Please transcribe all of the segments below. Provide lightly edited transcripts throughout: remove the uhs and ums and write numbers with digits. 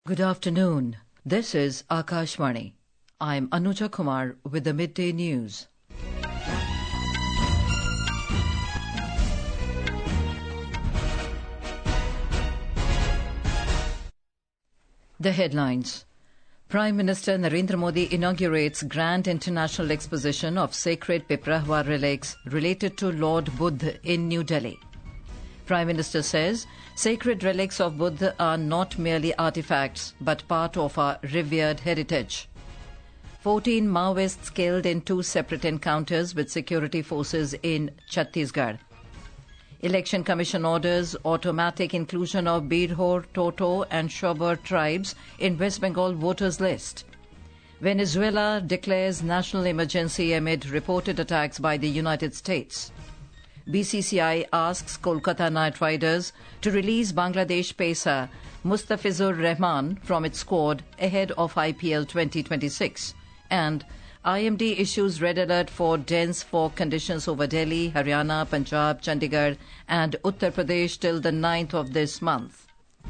Good afternoon. This is Akashvani. I'm Anuja Kumar with the Midday News. The headlines. Prime Minister Narendra Modi inaugurates Grand International Exposition of Sacred Piprahua relics related to Lord Buddha in New Delhi. Prime Minister says sacred relics of Buddha are not merely artifacts but part of our revered heritage. 14 Maoists killed in two separate encounters with security forces in Chhattisgarh. Election Commission orders automatic inclusion of Birhor, Toto and Shobar tribes in West Bengal voters list. Venezuela declares national emergency amid reported attacks by the United States. BCCI asks Kolkata Knight Riders to release Bangladesh pacer Mustafizur Rahman from its squad ahead of IPL 2026. And IMD issues red alert for dense fog conditions over Delhi, Haryana, Punjab, Chandigarh and Uttar Pradesh till the 9th of this month.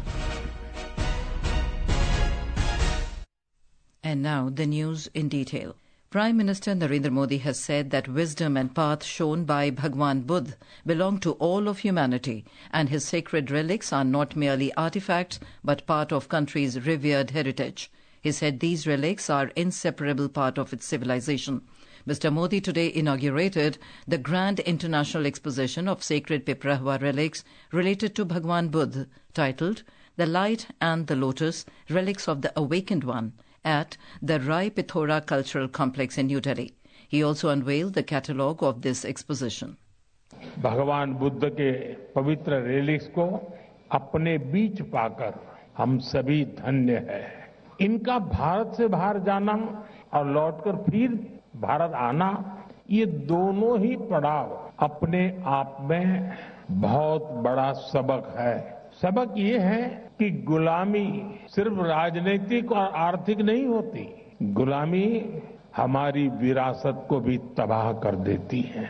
And now the news in detail. Prime Minister Narendra Modi has said that wisdom and path shown by Bhagwan Buddha belong to all of humanity, and his sacred relics are not merely artifacts but part of country's revered heritage. He said these relics are inseparable part of its civilization. Mr. Modi today inaugurated the Grand International Exposition of Sacred Piprahua relics related to Bhagwan Buddha, titled The Light and the Lotus, Relics of the Awakened One, at the Rai Pithora Cultural Complex in New Delhi. He also unveiled the catalogue of this exposition. भगवान बुद्ध के पवित्र relics को अपने बीच पाकर हम सभी धन्य हैं। इनका भारत से बाहर जाना और लौटकर फिर भारत आना, ये दोनों ही पड़ाव अपने आप में बहुत बड़ा सबक है। सबक ये है कि गुलामी सिर्फ राजनीतिक और आर्थिक नहीं होती, गुलामी हमारी विरासत को भी तबाह कर देती है।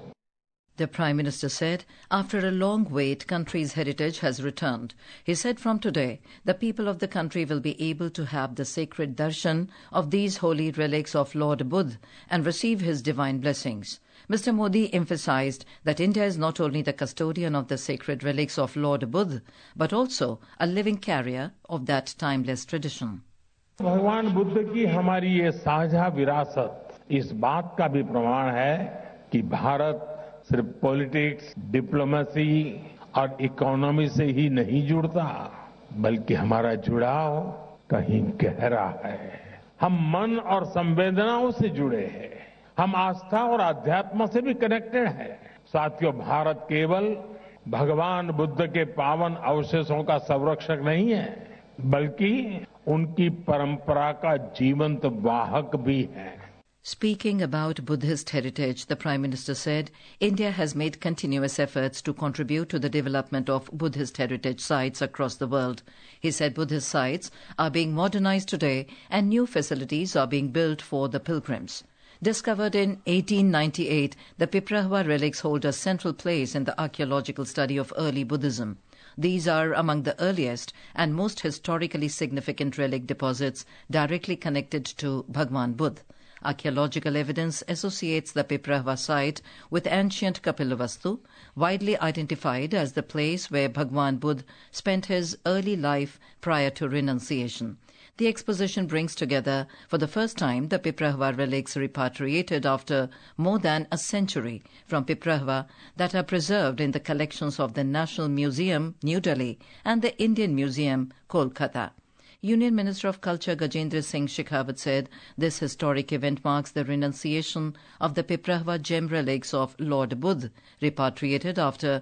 The Prime Minister said, after a long wait, country's heritage has returned. He said from today, the people of the country will be able to have the sacred darshan of these holy relics of Lord Buddha and receive his divine blessings. Mr. Modi emphasized that India is not only the custodian of the sacred relics of Lord Buddha, but also a living carrier of that timeless tradition. भगवान बुद्ध की हमारी ये साझा विरासत इस बात का भी प्रमाण है कि भारत सिर्फ पॉलिटिक्स, डिप्लोमेसी और इकोनॉमी से ही नहीं जुड़ता, बल्कि हमारा जुड़ाव कहीं गहरा है। हम मन और संवेदनाओं से जुड़े हैं, हम आस्था और अध्यात्म से भी कनेक्टेड हैं। साथियों, भारत केवल भगवान बुद्ध के पावन अवशेषों का संरक्षक नहीं है, बल्कि उनकी परंपरा का जीवंत वाहक भी है। Speaking about Buddhist heritage, the Prime Minister said India has made continuous efforts to contribute to the development of Buddhist heritage sites across the world. He said Buddhist sites are being modernized today and new facilities are being built for the pilgrims. Discovered in 1898, the Piprahua relics hold a central place in the archaeological study of early Buddhism. These are among the earliest and most historically significant relic deposits directly connected to Bhagwan Buddha. Archaeological evidence associates the Piprahua site with ancient Kapilavastu, widely identified as the place where Bhagwan Buddha spent his early life prior to renunciation. The exposition brings together for the first time the Piprahua relics repatriated after more than a century from Piprahua that are preserved in the collections of the National Museum, New Delhi, and the Indian Museum, Kolkata. Union Minister of Culture Gajendra Singh Shekhawat said this historic event marks the renunciation of the Piprahua gem relics of Lord Buddha, repatriated after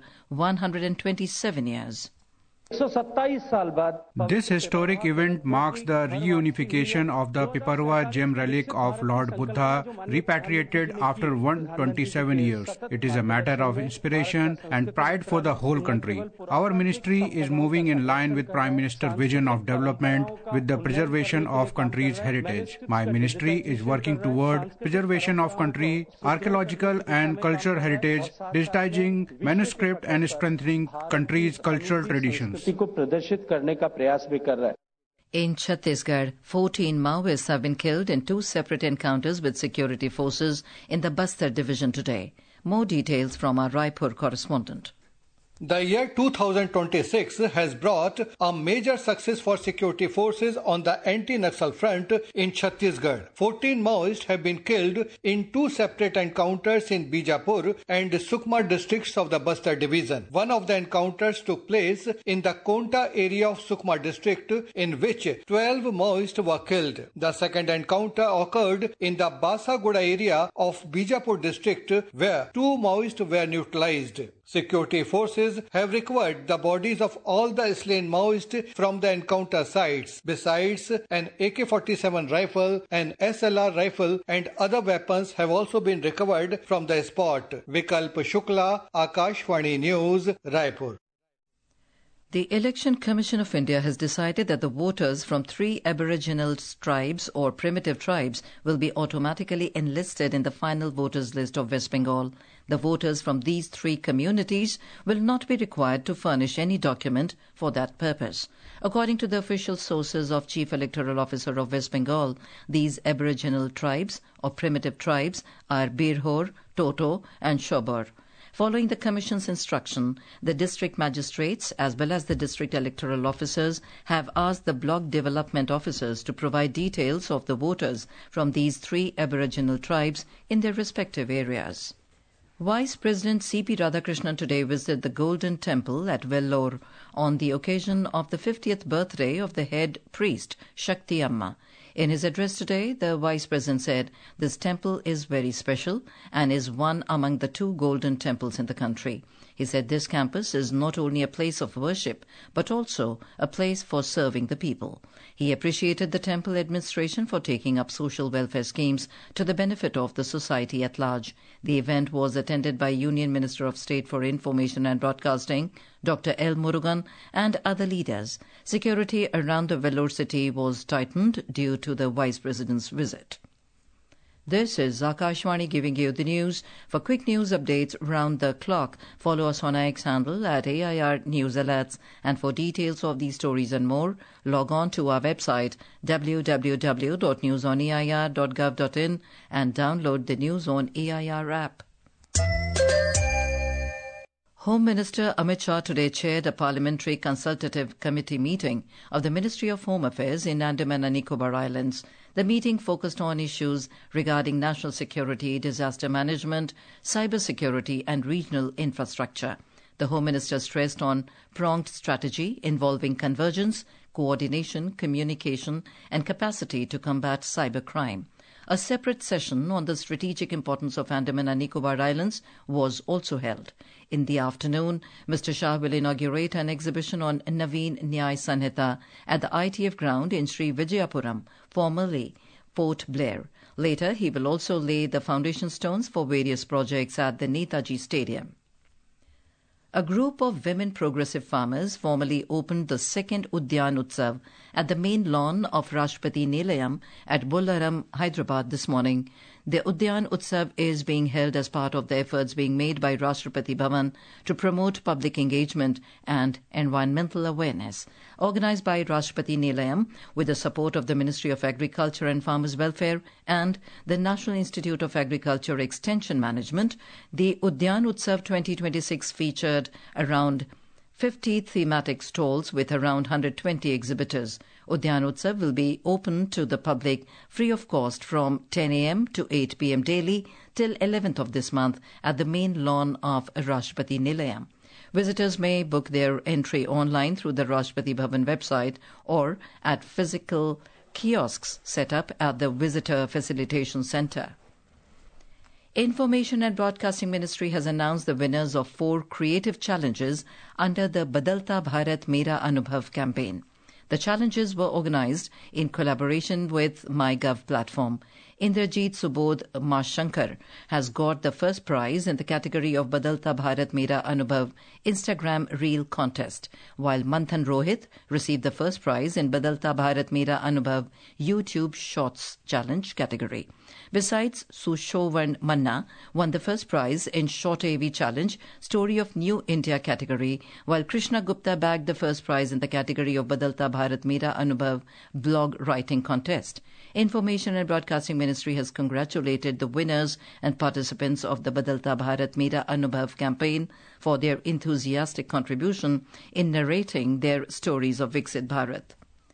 127 years. This historic event marks the reunification of the Piprahua gem relic of Lord Buddha, repatriated after 127 years. It is a matter of inspiration and pride for the whole country. Our ministry is moving in line with Prime Minister's vision of development with the preservation of country's heritage. My ministry is working toward preservation of country, archaeological and cultural heritage, digitizing manuscript and strengthening country's cultural traditions. In Chhattisgarh, 14 Maoists have been killed in 2 separate encounters with security forces in the Bastar division today. More details from our Raipur correspondent. The year 2026 has brought a major success for security forces on the anti-Naxal front in Chhattisgarh. 14 Maoists have been killed in 2 separate encounters in Bijapur and Sukma districts of the Bastar division. One of the encounters took place in the Konta area of Sukma district, in which 12 Maoists were killed. The second encounter occurred in the Basaguda area of Bijapur district, where 2 Maoists were neutralized. Security forces have recovered the bodies of all the slain Maoists from the encounter sites. Besides, an AK-47 rifle, an SLR rifle and other weapons have also been recovered from the spot. Vikalp Shukla, Akashvani News, Raipur. The Election Commission of India has decided that the voters from 3 Aboriginal tribes or primitive tribes will be automatically enlisted in the final voters list of West Bengal. The voters from these 3 communities will not be required to furnish any document for that purpose. According to the official sources of Chief Electoral Officer of West Bengal, these Aboriginal tribes or primitive tribes are Birhor, Toto and Shobor. Following the Commission's instruction, the district magistrates as well as the district electoral officers have asked the block development officers to provide details of the voters from these 3 Aboriginal tribes in their respective areas. Vice President C.P. Radhakrishnan today visited the Golden Temple at Vellore on the occasion of the 50th birthday of the head priest, Shakti Amma. In his address today, the Vice President said this temple is very special and is one among the 2 golden temples in the country. He said this campus is not only a place of worship, but also a place for serving the people. He appreciated the temple administration for taking up social welfare schemes to the benefit of the society at large. The event was attended by Union Minister of State for Information and Broadcasting, Dr. L. Murugan, and other leaders. Security around the Vellore city was tightened due to the Vice President's visit. This is Akashvani giving you the news. For quick news updates round the clock, follow us on our X handle at AIR News Alerts. And for details of these stories and more, log on to our website www.newsonair.gov.in and download the News on AIR app. Home Minister Amit Shah today chaired a Parliamentary Consultative Committee meeting of the Ministry of Home Affairs in Andaman and Nicobar Islands. The meeting focused on issues regarding national security, disaster management, cyber security and regional infrastructure. The Home Minister stressed on pronged strategy involving convergence, coordination, communication and capacity to combat cybercrime. A separate session on the strategic importance of Andaman and Nicobar Islands was also held. In the afternoon, Mr. Shah will inaugurate an exhibition on Naveen Nyay Sanhita at the ITF ground in Sri Vijayapuram, formerly Port Blair. Later, he will also lay the foundation stones for various projects at the Netaji Stadium. A group of women progressive farmers formally opened the second Udyan Utsav at the main lawn of Rashtrapati Nilayam at Bollaram, Hyderabad this morning. The Udyan Utsav is being held as part of the efforts being made by Rashtrapati Bhavan to promote public engagement and environmental awareness. Organized by Rashtrapati Nilayam with the support of the Ministry of Agriculture and Farmers' Welfare and the National Institute of Agriculture Extension Management, the Udyan Utsav 2026 featured around 50 thematic stalls with around 120 exhibitors. Udyan Utsav will be open to the public free of cost from 10 a.m. to 8 p.m. daily till 11th of this month at the main lawn of Rashtrapati Nilayam. Visitors may book their entry online through the Rashtrapati Bhavan website or at physical kiosks set up at the Visitor Facilitation Centre. Information and Broadcasting Ministry has announced the winners of 4 creative challenges under the Badalta Bharat Mera Anubhav campaign. The challenges were organized in collaboration with MyGov platform. Indrajit Subodh Mashankar has got the first prize in the category of Badalta Bharat Mera Anubhav Instagram Reel Contest, while Manthan Rohit received the first prize in Badalta Bharat Mera Anubhav YouTube Shorts Challenge category. Besides, Sushovan Manna won the first prize in Short AV Challenge Story of New India category, while Krishna Gupta bagged the first prize in the category of Badalta Bharat Mera Anubhav Blog Writing Contest. Information and Broadcasting Ministry has congratulated the winners and participants of the Badalta Bharat Mera Anubhav campaign for their enthusiastic contribution in narrating their stories of Viksit Bharat.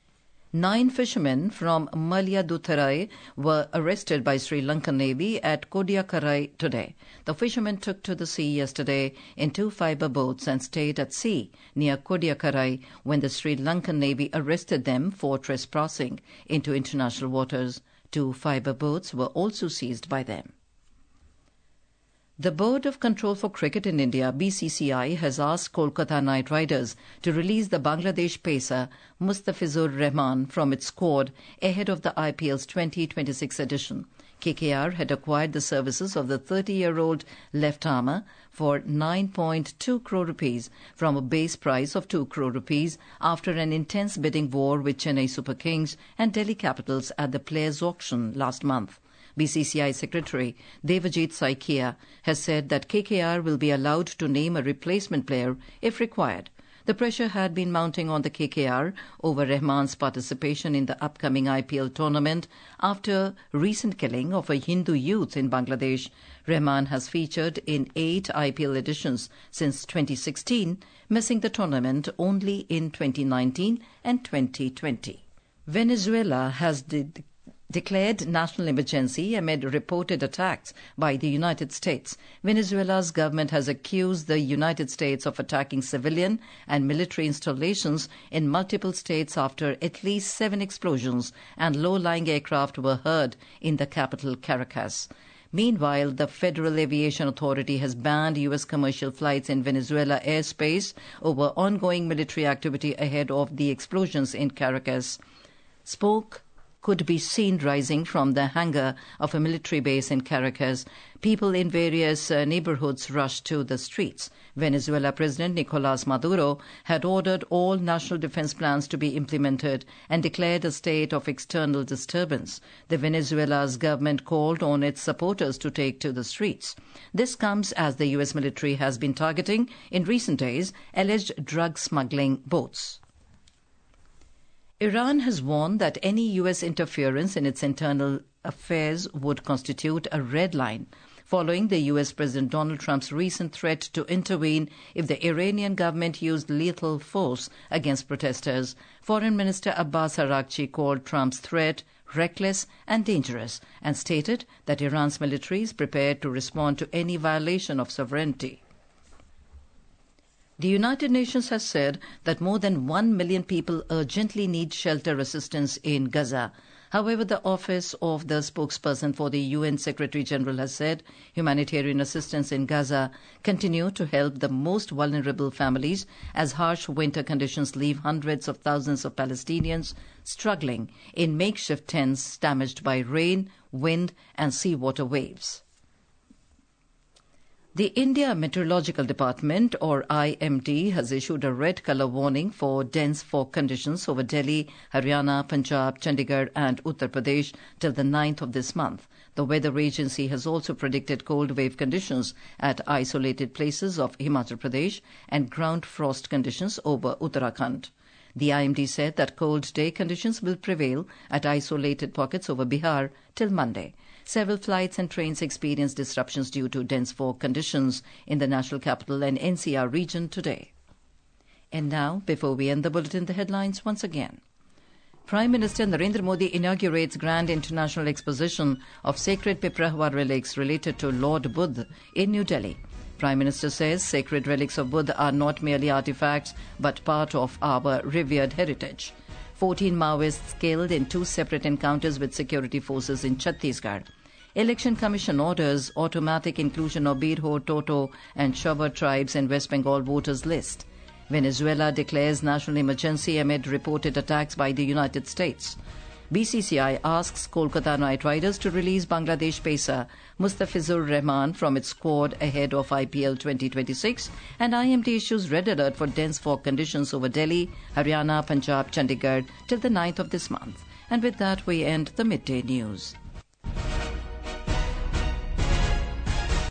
9 fishermen from Malayaduthurai were arrested by Sri Lankan Navy at Kodiakarai today. The fishermen took to the sea yesterday in 2 fibre boats and stayed at sea near Kodiakarai when the Sri Lankan Navy arrested them for trespassing into international waters. 2 fibre boats were also seized by them. The Board of Control for Cricket in India, BCCI, has asked Kolkata Knight Riders to release the Bangladesh pacer Mustafizur Rahman from its squad ahead of the IPL's 2026 edition. KKR had acquired the services of the 30-year-old left-armer for 9.2 crore rupees from a base price of 2 crore rupees after an intense bidding war with Chennai Super Kings and Delhi Capitals at the players' auction last month. BCCI Secretary Devajit Saikia has said that KKR will be allowed to name a replacement player if required. The pressure had been mounting on the KKR over Rahman's participation in the upcoming IPL tournament after recent killing of a Hindu youth in Bangladesh. Rahman has featured in 8 IPL editions since 2016, missing the tournament only in 2019 and 2020. Venezuela has declared national emergency amid reported attacks by the United States. Venezuela's government has accused the United States of attacking civilian and military installations in multiple states after at least 7 explosions and low-lying aircraft were heard in the capital, Caracas. Meanwhile, the Federal Aviation Authority has banned U.S. commercial flights in Venezuela airspace over ongoing military activity ahead of the explosions in Caracas. Smoke could be seen rising from the hangar of a military base in Caracas. People in various neighborhoods rushed to the streets. Venezuela President Nicolas Maduro had ordered all national defense plans to be implemented and declared a state of external disturbance. The Venezuela's government called on its supporters to take to the streets. This comes as the U.S. military has been targeting, in recent days, alleged drug smuggling boats. Iran has warned that any U.S. interference in its internal affairs would constitute a red line, following the U.S. President Donald Trump's recent threat to intervene if the Iranian government used lethal force against protesters. Foreign Minister Abbas Araghchi called Trump's threat reckless and dangerous and stated that Iran's military is prepared to respond to any violation of sovereignty. The United Nations has said that more than 1 million people urgently need shelter assistance in Gaza. However, the office of the spokesperson for the UN Secretary-General has said humanitarian assistance in Gaza continue to help the most vulnerable families as harsh winter conditions leave hundreds of thousands of Palestinians struggling in makeshift tents damaged by rain, wind and seawater waves. The India Meteorological Department, or IMD, has issued a red colour warning for dense fog conditions over Delhi, Haryana, Punjab, Chandigarh and Uttar Pradesh till the 9th of this month. The weather agency has also predicted cold wave conditions at isolated places of Himachal Pradesh and ground frost conditions over Uttarakhand. The IMD said that cold day conditions will prevail at isolated pockets over Bihar till Monday. Several flights and trains experienced disruptions due to dense fog conditions in the national capital and NCR region today. And now, before we end the bulletin, the headlines once again. Prime Minister Narendra Modi inaugurates Grand International Exposition of Sacred Piparwa relics related to Lord Buddha in New Delhi. Prime Minister says sacred relics of Buddha are not merely artifacts but part of our revered heritage. 14 Maoists killed in 2 separate encounters with security forces in Chhattisgarh. Election Commission orders automatic inclusion of Birho, Toto and Shobar tribes in West Bengal voters list. Venezuela declares national emergency amid reported attacks by the United States. BCCI asks Kolkata Knight Riders to release Bangladesh pacer Mustafizur Rahman from its squad ahead of IPL 2026, and IMD issues red alert for dense fog conditions over Delhi, Haryana, Punjab, Chandigarh till the 9th of this month. And with that, we end the midday news.